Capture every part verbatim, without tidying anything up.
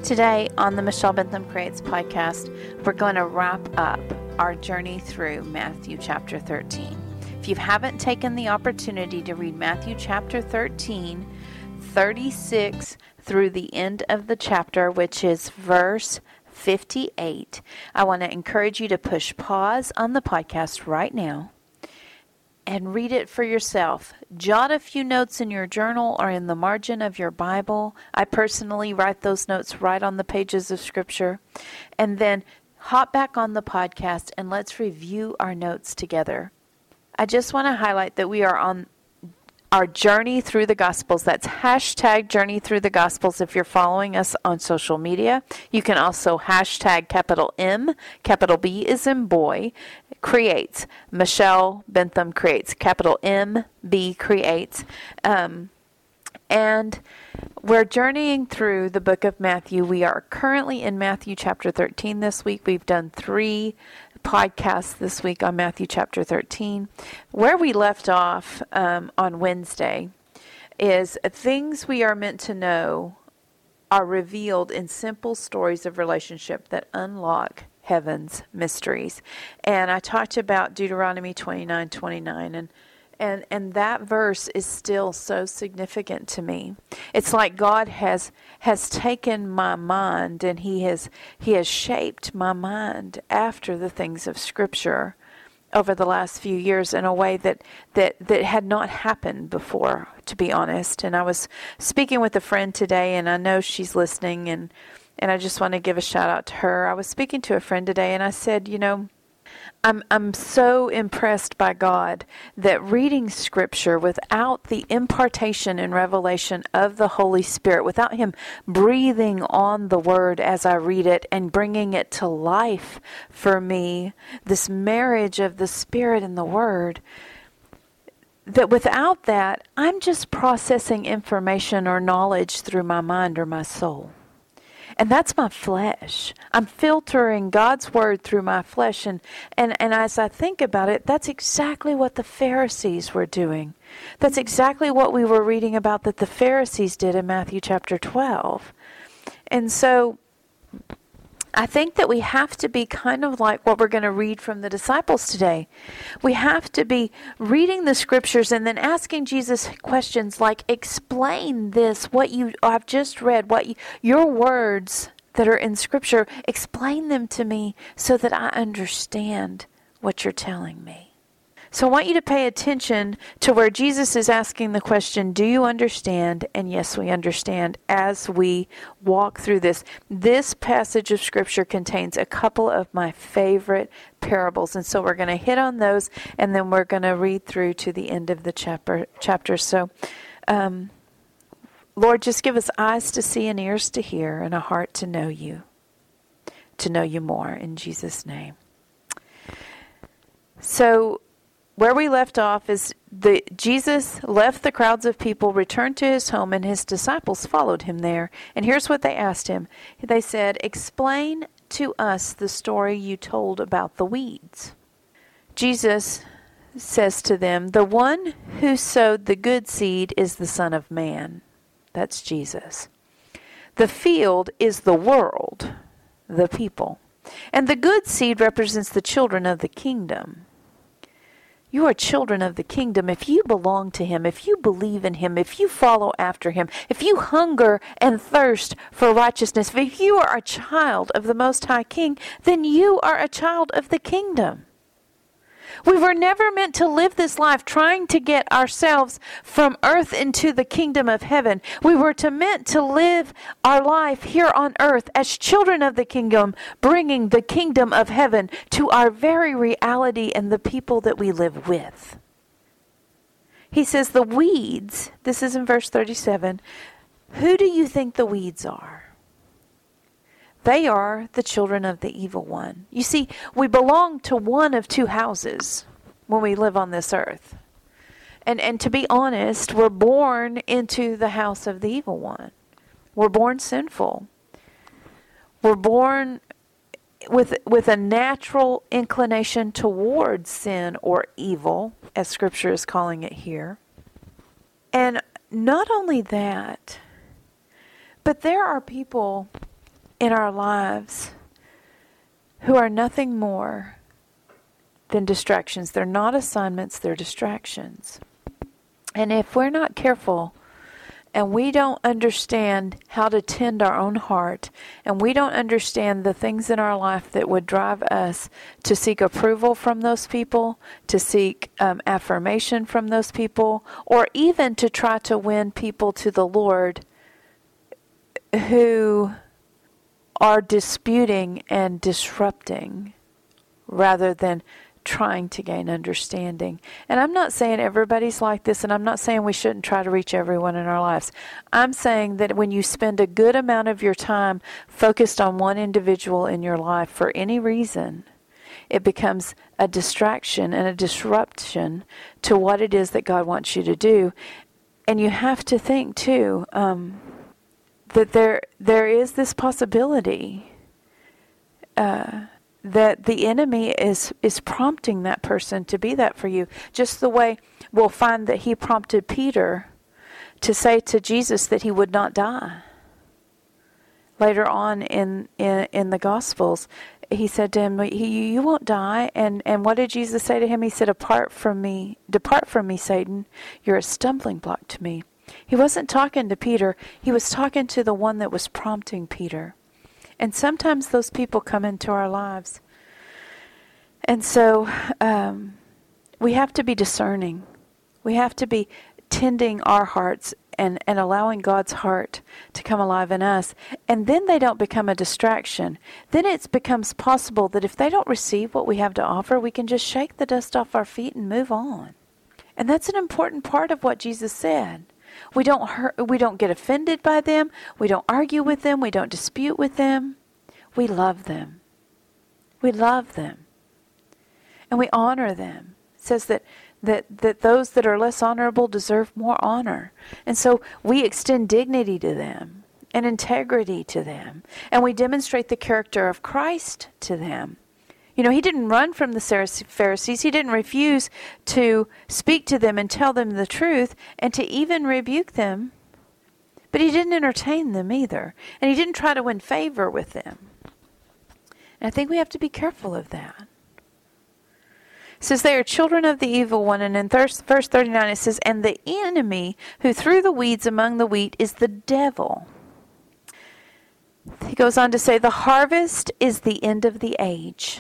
Today on the Michelle Bentham Creates podcast, we're going to wrap up our journey through Matthew chapter thirteen. If you haven't taken the opportunity to read Matthew chapter thirteen, thirty-six through the end of the chapter, which is verse fifty-eight, I want to encourage you to push pause on the podcast right now and read it for yourself. Jot a few notes in your journal or in the margin of your Bible. I personally write those notes right on the pages of Scripture. And then hop back on the podcast and let's review our notes together. I just want to highlight that we are on our journey through the Gospels. That's hashtag journey through the Gospels if you're following us on social media. You can also hashtag capital M, capital B is in boy, creates. Michelle Bentham Creates. Capital M, B creates. Um, and we're journeying through the book of Matthew. We are currently in Matthew chapter thirteen this week. We've done three podcasts this week on Matthew chapter thirteen. Where we left off um, on Wednesday is things we are meant to know are revealed in simple stories of relationship that unlock heaven's mysteries. And I talked about Deuteronomy twenty-nine twenty-nine, and and and that verse is still so significant to me. It's like God has has taken my mind and he has he has shaped my mind after the things of Scripture over the last few years in a way that that that had not happened before, to be honest. And I was speaking with a friend today, and I know she's listening, and And I just want to give a shout out to her. I was speaking to a friend today and I said, you know, I'm I'm so impressed by God that reading Scripture without the impartation and revelation of the Holy Spirit, without Him breathing on the Word as I read it and bringing it to life for me, this marriage of the Spirit and the Word, that without that, I'm just processing information or knowledge through my mind or my soul. And that's my flesh. I'm filtering God's Word through my flesh. And, and, and as I think about it, that's exactly what the Pharisees were doing. That's exactly what we were reading about that the Pharisees did in Matthew chapter twelve. And so I think that we have to be kind of like what we're going to read from the disciples today. We have to be reading the Scriptures and then asking Jesus questions like, explain this, what you I've just read, what you, your words that are in Scripture, explain them to me so that I understand what you're telling me. So I want you to pay attention to where Jesus is asking the question, do you understand? And yes, we understand as we walk through this. This passage of Scripture contains a couple of my favorite parables. And so we're going to hit on those, and then we're going to read through to the end of the chapter. chapter. So, um, Lord, just give us eyes to see and ears to hear and a heart to know you, to know you more, in Jesus' name. So, where we left off is the Jesus left the crowds of people, returned to his home, and his disciples followed him there. And here's what they asked him. They said, explain to us the story you told about the weeds. Jesus says to them, the one who sowed the good seed is the Son of Man. That's Jesus. The field is the world, the people. And the good seed represents the children of the kingdom. You are children of the kingdom if you belong to Him, if you believe in Him, if you follow after Him, if you hunger and thirst for righteousness, if you are a child of the Most High King, then you are a child of the kingdom. We were never meant to live this life trying to get ourselves from earth into the kingdom of heaven. We were to meant to live our life here on earth as children of the kingdom, bringing the kingdom of heaven to our very reality and the people that we live with. He says the weeds, this is in verse thirty-seven, who do you think the weeds are? They are the children of the evil one. You see, we belong to one of two houses when we live on this earth. And and to be honest, we're born into the house of the evil one. We're born sinful. We're born with with a natural inclination towards sin or evil, as Scripture is calling it here. And not only that, but there are people in our lives who are nothing more than distractions. They're not assignments, they're distractions. And if we're not careful and we don't understand how to tend our own heart, and we don't understand the things in our life that would drive us to seek approval from those people, to seek um, affirmation from those people, or even to try to win people to the Lord who are disputing and disrupting rather than trying to gain understanding. And I'm not saying everybody's like this, and I'm not saying we shouldn't try to reach everyone in our lives. I'm saying that when you spend a good amount of your time focused on one individual in your life for any reason, it becomes a distraction and a disruption to what it is that God wants you to do. And you have to think too, um, that there there is this possibility uh, that the enemy is, is prompting that person to be that for you. Just the way we'll find that he prompted Peter to say to Jesus that he would not die. Later on in, in, in the Gospels, he said to him, he, you won't die. And, and what did Jesus say to him? He said, apart from me, depart from me, Satan. You're a stumbling block to me. He wasn't talking to Peter. He was talking to the one that was prompting Peter. And sometimes those people come into our lives. And so um, we have to be discerning. We have to be tending our hearts and, and allowing God's heart to come alive in us. And then they don't become a distraction. Then it becomes possible that if they don't receive what we have to offer, we can just shake the dust off our feet and move on. And that's an important part of what Jesus said. We don't hurt, we don't get offended by them. We don't argue with them. We don't dispute with them. We love them. We love them. And we honor them. It says that, that, that those that are less honorable deserve more honor. And so we extend dignity to them and integrity to them. And we demonstrate the character of Christ to them. You know, he didn't run from the Pharisees. He didn't refuse to speak to them and tell them the truth and to even rebuke them. But he didn't entertain them either. And he didn't try to win favor with them. And I think we have to be careful of that. It says they are children of the evil one. And in verse thirty-nine it says, and the enemy who threw the weeds among the wheat is the devil. He goes on to say, the harvest is the end of the age.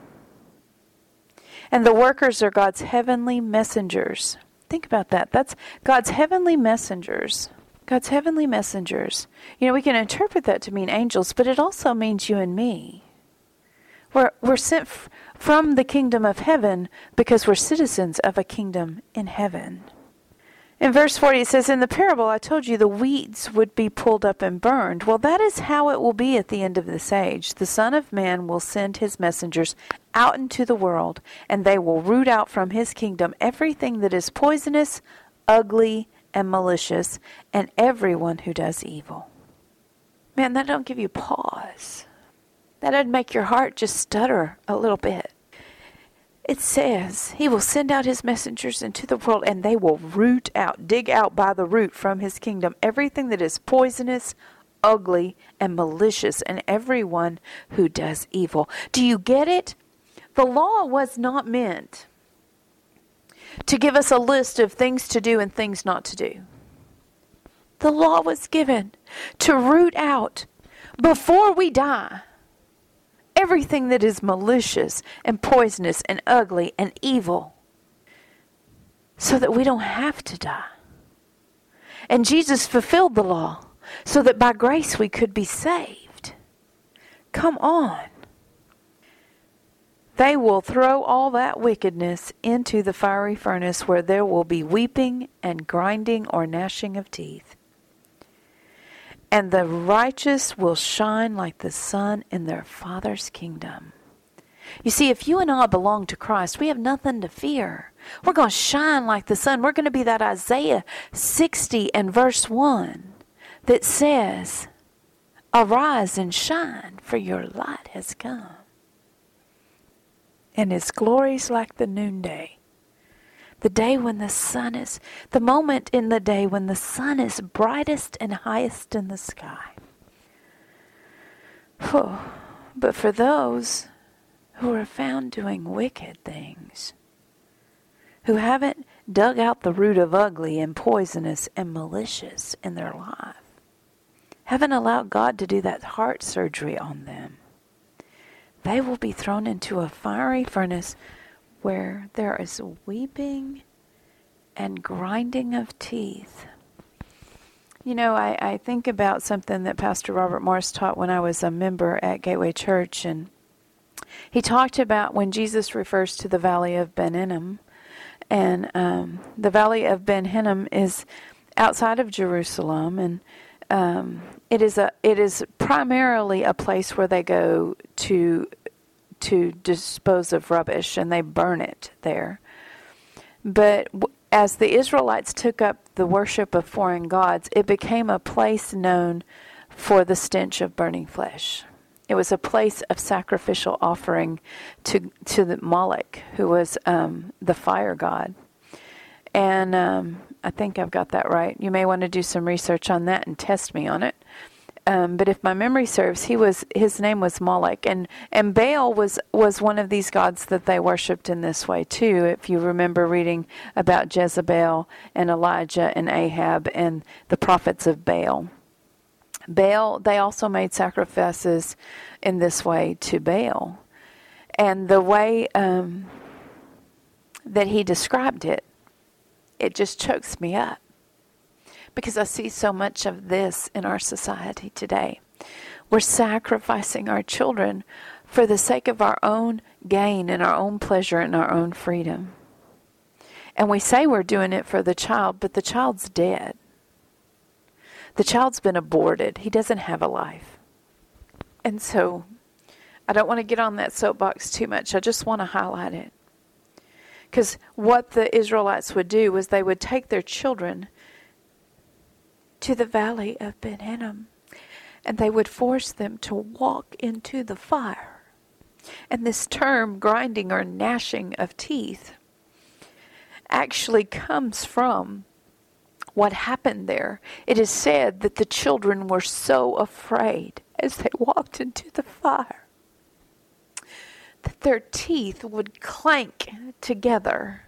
And the workers are God's heavenly messengers. Think about that. That's God's heavenly messengers. God's heavenly messengers. You know, we can interpret that to mean angels, but it also means you and me. We're, we're sent f- from the kingdom of heaven because we're citizens of a kingdom in heaven. In verse forty it says, in the parable I told you the weeds would be pulled up and burned. Well, that is how it will be at the end of this age. The Son of Man will send his messengers out into the world, and they will root out from his kingdom everything that is poisonous, ugly, and malicious, and everyone who does evil. Man, that don't give you pause. That doesn't make your heart just stutter a little bit. It says he will send out his messengers into the world, and they will root out, dig out by the root from his kingdom everything that is poisonous, ugly, and malicious, and everyone who does evil. Do you get it? The law was not meant to give us a list of things to do and things not to do. The law was given to root out, before we die, everything that is malicious and poisonous and ugly and evil, so that we don't have to die. And Jesus fulfilled the law so that by grace we could be saved. Come on. They will throw all that wickedness into the fiery furnace where there will be weeping and grinding or gnashing of teeth. And the righteous will shine like the sun in their Father's kingdom. You see, if you and I belong to Christ, we have nothing to fear. We're going to shine like the sun. We're going to be that Isaiah sixty and verse one that says, arise and shine, for your light has come. And his glory's like the noonday. The day when the sun is, the moment in the day when the sun is brightest and highest in the sky. But for those who are found doing wicked things, who haven't dug out the root of ugly and poisonous and malicious in their life, haven't allowed God to do that heart surgery on them, they will be thrown into a fiery furnace where there is weeping and grinding of teeth. You know, I, I think about something that Pastor Robert Morris taught when I was a member at Gateway Church, and he talked about when Jesus refers to the Valley of Ben Hinnom, and um, the Valley of Ben Hinnom is outside of Jerusalem, and um, it is a it is primarily a place where they go to to dispose of rubbish, and they burn it there. But w- as the Israelites took up the worship of foreign gods, it became a place known for the stench of burning flesh. It was a place of sacrificial offering to to the Moloch, who was um, the fire god. And um, I think I've got that right. You may want to do some research on that and test me on it. Um, but if my memory serves, he was his name was Moloch, and and Baal was was one of these gods that they worshipped in this way too. If you remember reading about Jezebel and Elijah and Ahab and the prophets of Baal. Baal, they also made sacrifices in this way to Baal. And the way um, that he described it, it just chokes me up. Because I see so much of this in our society today. We're sacrificing our children for the sake of our own gain and our own pleasure and our own freedom. And we say we're doing it for the child, but the child's dead. The child's been aborted. He doesn't have a life. And so I don't want to get on that soapbox too much. I just want to highlight it. Because what the Israelites would do was they would take their children to the Valley of Ben Hinnom, and they would force them to walk into the fire. And this term, grinding or gnashing of teeth, actually comes from what happened there. It is said that the children were so afraid as they walked into the fire that their teeth would clank together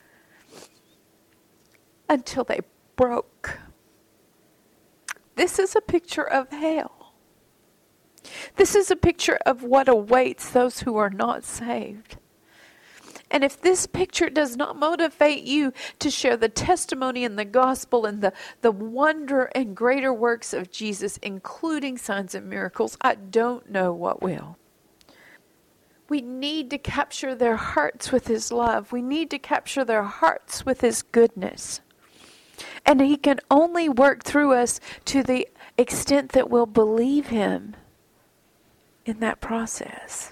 until they broke. This is a picture of hell. This is a picture of what awaits those who are not saved. And if this picture does not motivate you to share the testimony and the gospel and the, the wonder and greater works of Jesus, including signs and miracles, I don't know what will. We need to capture their hearts with His love. We need to capture their hearts with His goodness. And He can only work through us to the extent that we'll believe Him in that process.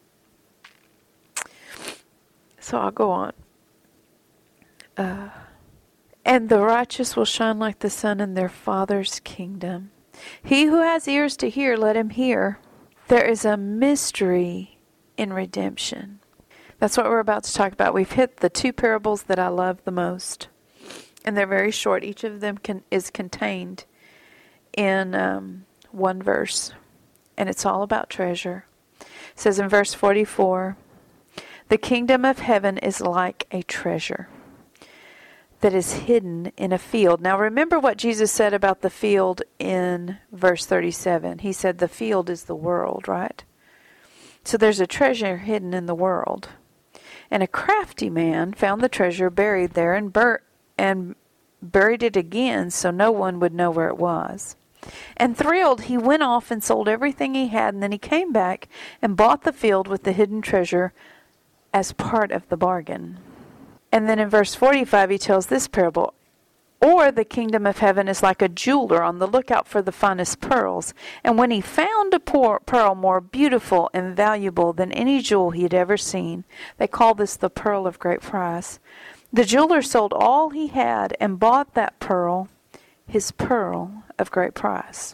So I'll go on. Uh, and the righteous will shine like the sun in their Father's kingdom. He who has ears to hear, let him hear. There is a mystery in redemption. That's what we're about to talk about. We've hit the two parables that I love the most. And they're very short. Each of them can, is contained in um, one verse. And it's all about treasure. It says in verse forty-four, the kingdom of heaven is like a treasure that is hidden in a field. Now remember what Jesus said about the field in verse thirty-seven. He said the field is the world, right? So there's a treasure hidden in the world. And a crafty man found the treasure buried there and bur- and buried it again so no one would know where it was. And thrilled, he went off and sold everything he had, and then he came back and bought the field with the hidden treasure as part of the bargain. And then in verse forty-five he tells this parable. Or the kingdom of heaven is like a jeweler on the lookout for the finest pearls. And when he found a pearl more beautiful and valuable than any jewel he had ever seen, they call this the pearl of great price, the jeweler sold all he had and bought that pearl, his pearl of great price.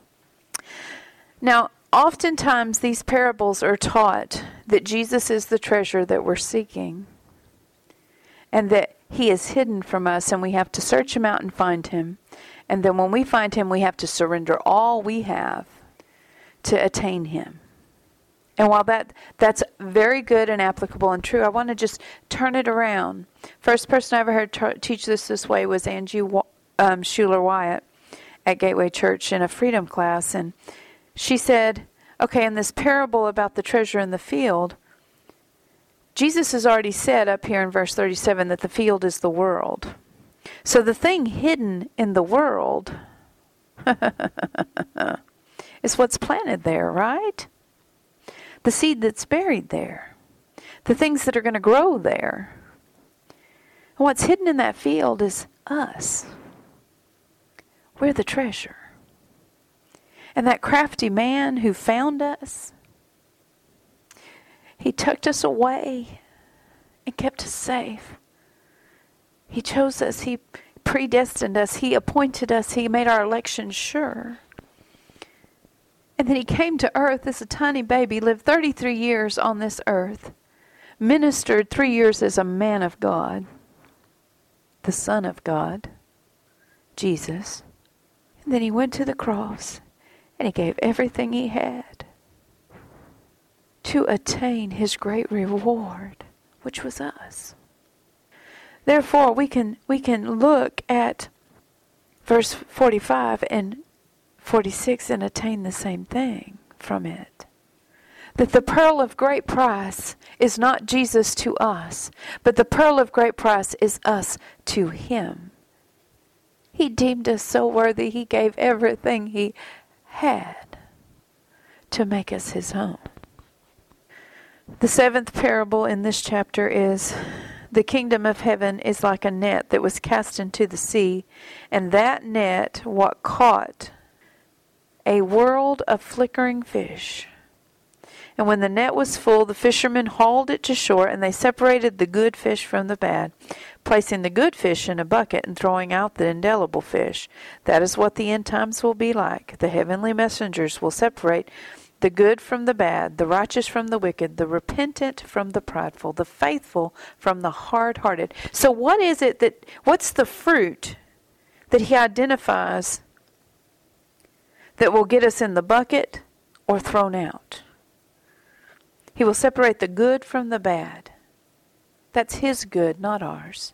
Now, oftentimes these parables are taught that Jesus is the treasure that we're seeking, and that He is hidden from us, and we have to search Him out and find Him. And then when we find Him, we have to surrender all we have to attain him. And while that that's very good and applicable and true, I want to just turn it around. First person I ever heard t- teach this this way was Angie um, Schuler Wyatt at Gateway Church in a freedom class. And she said, okay, in this parable about the treasure in the field, Jesus has already said up here in verse thirty-seven that the field is the world. So the thing hidden in the world is what's planted there, right? The seed that's buried there. The things that are going to grow there. And what's hidden in that field is us. We're the treasure. And that crafty man who found us, he tucked us away and kept us safe. He chose us. He predestined us. He appointed us. He made our election sure. And then he came to earth as a tiny baby, lived thirty-three years on this earth, ministered three years as a man of God, the Son of God, Jesus. And then he went to the cross and he gave everything he had to attain his great reward, which was us. Therefore, we can we can look at verse forty-five and forty-six and attain the same thing from it. That the pearl of great price is not Jesus to us, but the pearl of great price is us to him. He deemed us so worthy, he gave everything he had to make us his home. The seventh parable in this chapter is, the kingdom of heaven is like a net that was cast into the sea, and that net what caught a world of flickering fish. And when the net was full, the fishermen hauled it to shore, and they separated the good fish from the bad, placing the good fish in a bucket and throwing out the indelible fish. That is what the end times will be like. The heavenly messengers will separate the good from the bad, the righteous from the wicked, the repentant from the prideful, the faithful from the hard-hearted. So what is it that, what's the fruit that he identifies that will get us in the bucket or thrown out? He will separate the good from the bad. That's his good, not ours.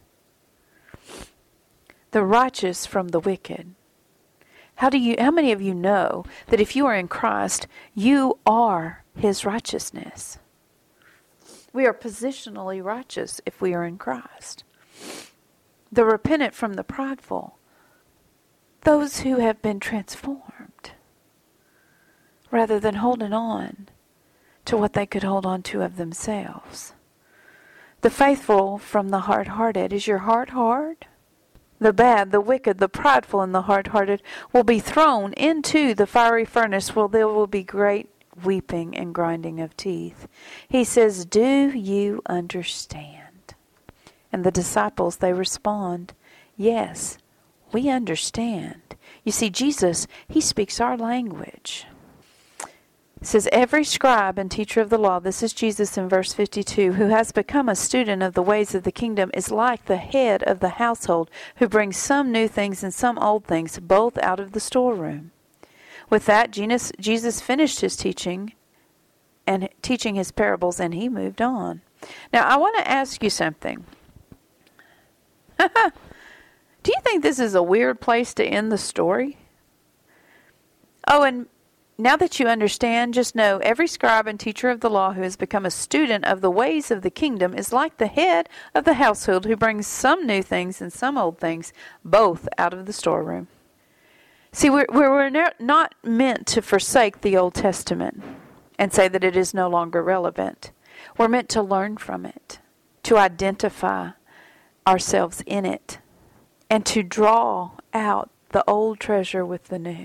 The righteous from the wicked. How do you, how many of you know that if you are in Christ, you are his righteousness? We are positionally righteous if we are in Christ. The repentant from the prideful. Those who have been transformed. Rather than holding on to what they could hold on to of themselves. The faithful from the hard-hearted. Is your heart hard? The bad, the wicked, the prideful, and the hard-hearted will be thrown into the fiery furnace where there will be great weeping and grinding of teeth. He says, do you understand? And the disciples, they respond, yes, we understand. You see, Jesus, he speaks our language. It says, every scribe and teacher of the law, this is Jesus in verse fifty-two, who has become a student of the ways of the kingdom, is like the head of the household, who brings some new things and some old things, both out of the storeroom. With that, Jesus, Jesus finished his teaching and teaching his parables, and he moved on. Now, I want to ask you something. Do you think this is a weird place to end the story? Oh, and now that you understand, just know every scribe and teacher of the law who has become a student of the ways of the kingdom is like the head of the household who brings some new things and some old things, both out of the storeroom. See, we're, we're not meant to forsake the Old Testament and say that it is no longer relevant. We're meant to learn from it, to identify ourselves in it, and to draw out the old treasure with the new.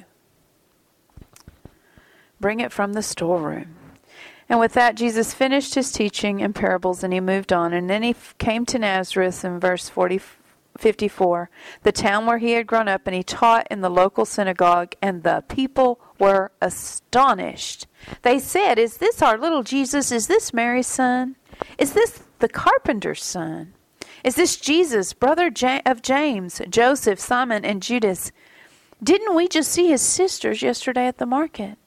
Bring it from the storeroom. And with that, Jesus finished his teaching in parables, and he moved on. And then he came to Nazareth in verse forty, fifty-four, the town where he had grown up, and he taught in the local synagogue, and the people were astonished. They said, is this our little Jesus? Is this Mary's son? Is this the carpenter's son? Is this Jesus, brother of James, Joseph, Simon, and Judas? Didn't we just see his sisters yesterday at the market?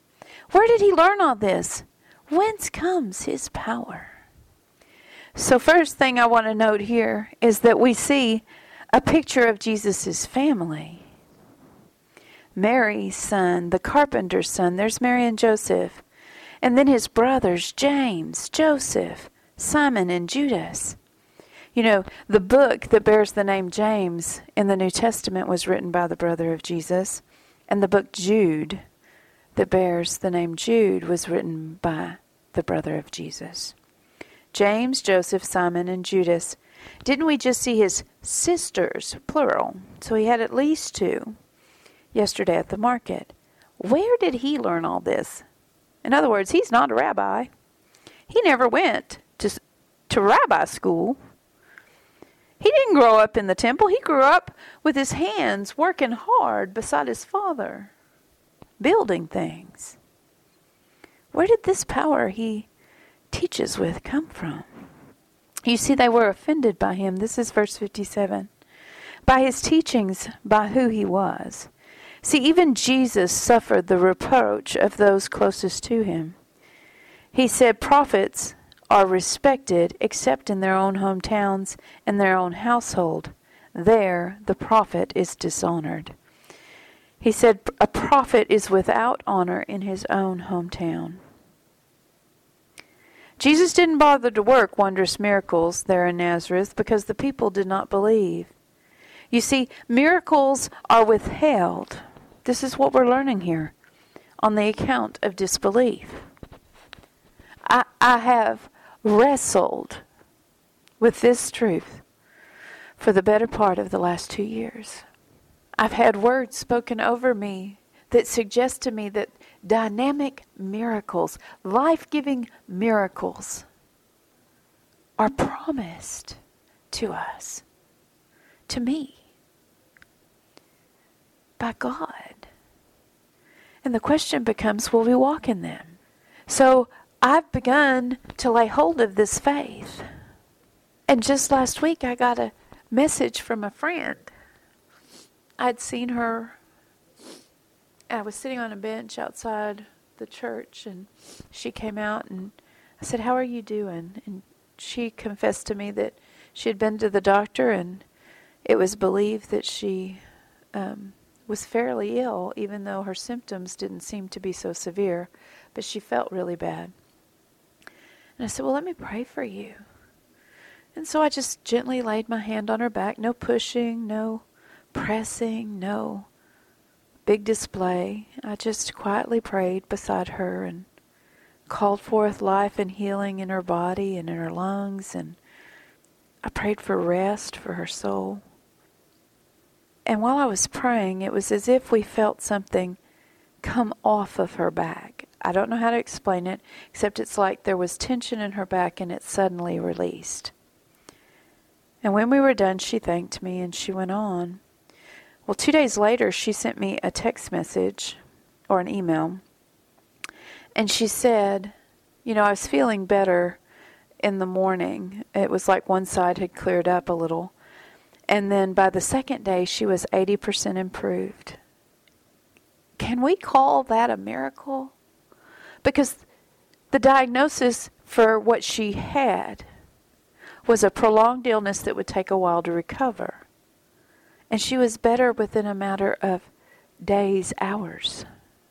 Where did he learn all this? Whence comes his power? So first thing I want to note here is that we see a picture of Jesus' family. Mary's son, the carpenter's son, there's Mary and Joseph. And then his brothers, James, Joseph, Simon, and Judas. You know, the book that bears the name James in the New Testament was written by the brother of Jesus. And the book Jude that bears the name Jude was written by the brother of Jesus. James, Joseph, Simon, and Judas. Didn't we just see his sisters, plural? So he had at least two yesterday at the market. Where did he learn all this? In other words, he's not a rabbi. He never went to, to rabbi school. He didn't grow up in the temple. He grew up with his hands working hard beside his father, building things. Where did this power he teaches with come from? You see, they were offended by him. This is verse fifty-seven. By his teachings, by who he was. See, even Jesus suffered the reproach of those closest to him. He said prophets are respected except in their own hometowns and their own household. There the prophet is dishonored. He said a prophet is without honor in his own hometown. Jesus didn't bother to work wondrous miracles there in Nazareth because the people did not believe. You see, miracles are withheld. This is what we're learning here on the account of disbelief. I, I have wrestled with this truth for the better part of the last two years. I've had words spoken over me that suggest to me that dynamic miracles, life-giving miracles, are promised to us, to me, by God. And the question becomes, will we walk in them? So I've begun to lay hold of this faith. And just last week I got a message from a friend. I'd seen her. I was sitting on a bench outside the church, and she came out, and I said, "How are you doing?" And she confessed to me that she had been to the doctor, and it was believed that she um, was fairly ill, even though her symptoms didn't seem to be so severe, but she felt really bad. And I said, "Well, let me pray for you." And so I just gently laid my hand on her back, no pushing, no pressing, no big display. I just quietly prayed beside her and called forth life and healing in her body and in her lungs, and I prayed for rest for her soul. And while I was praying, it was as if we felt something come off of her back. I don't know how to explain it, except it's like there was tension in her back and it suddenly released. And when we were done, she thanked me and she went on. Well, two days later, she sent me a text message or an email. And she said, you know, I was feeling better in the morning. It was like one side had cleared up a little. And then by the second day, she was eighty percent improved. Can we call that a miracle? Because the diagnosis for what she had was a prolonged illness that would take a while to recover. And she was better within a matter of days, hours.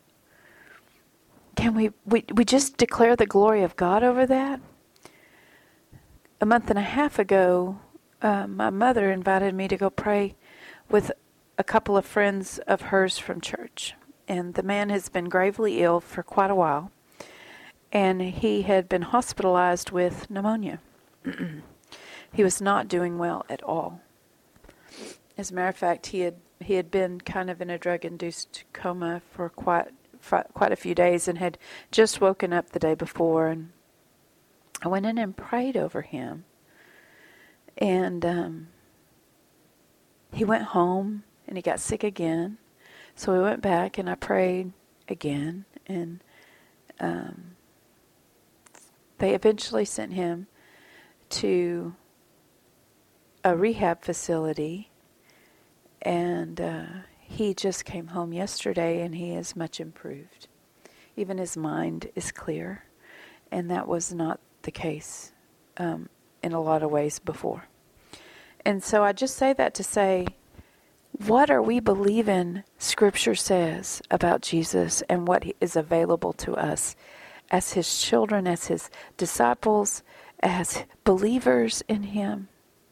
Can we, we, we just declare the glory of God over that? A month and a half ago, uh, my mother invited me to go pray with a couple of friends of hers from church. And the man has been gravely ill for quite a while. And he had been hospitalized with pneumonia. He was not doing well at all. As a matter of fact, he had he had been kind of in a drug-induced coma for quite for quite a few days and had just woken up the day before. And I went in and prayed over him. And um, he went home and he got sick again. So we went back and I prayed again. And um, they eventually sent him to a rehab facility, and uh, he just came home yesterday and he is much improved. Even his mind is clear. And that was not the case um, in a lot of ways before. And so I just say that to say, what are we believing Scripture says about Jesus and what is available to us as his children, as his disciples, as believers in him?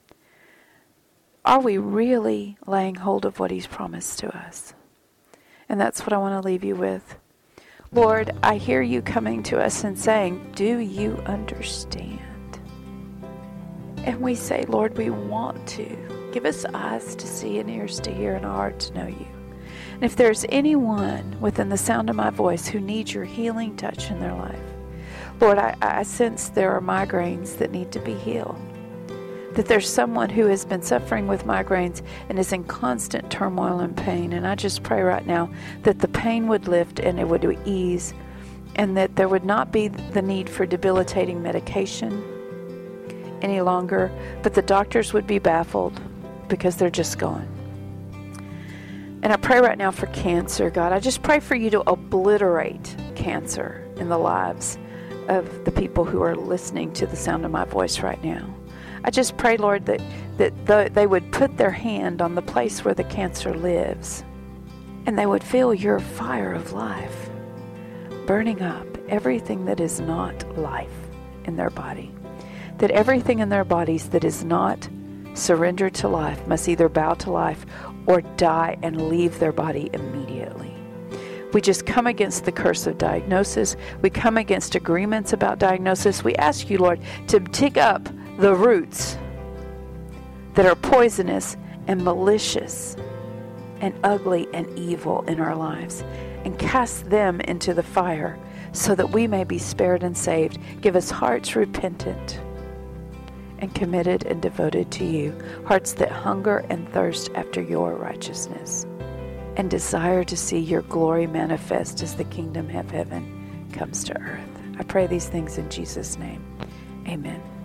Are we really laying hold of what he's promised to us? And that's what I want to leave you with. Lord, I hear you coming to us and saying, do you understand? And we say, Lord, we want to. Give us eyes to see and ears to hear and a heart to know you. And if there's anyone within the sound of my voice who needs your healing touch in their life, Lord, I, I sense there are migraines that need to be healed. That there's someone who has been suffering with migraines and is in constant turmoil and pain. And I just pray right now that the pain would lift and it would ease, and that there would not be the need for debilitating medication any longer, but the doctors would be baffled because they're just gone. And I pray right now for cancer, God. I just pray for you to obliterate cancer in the lives of the people who are listening to the sound of my voice right now. I just pray, Lord, that, that the, they would put their hand on the place where the cancer lives, and they would feel your fire of life burning up everything that is not life in their body. That everything in their bodies that is not surrendered to life must either bow to life or die and leave their body immediately. We just come against the curse of diagnosis. We come against agreements about diagnosis. We ask you, Lord, to dig up the roots that are poisonous and malicious and ugly and evil in our lives, and cast them into the fire so that we may be spared and saved. Give us hearts repentant and committed and devoted to you, hearts that hunger and thirst after your righteousness and desire to see your glory manifest as the kingdom of heaven comes to earth. I pray these things in Jesus' name. Amen.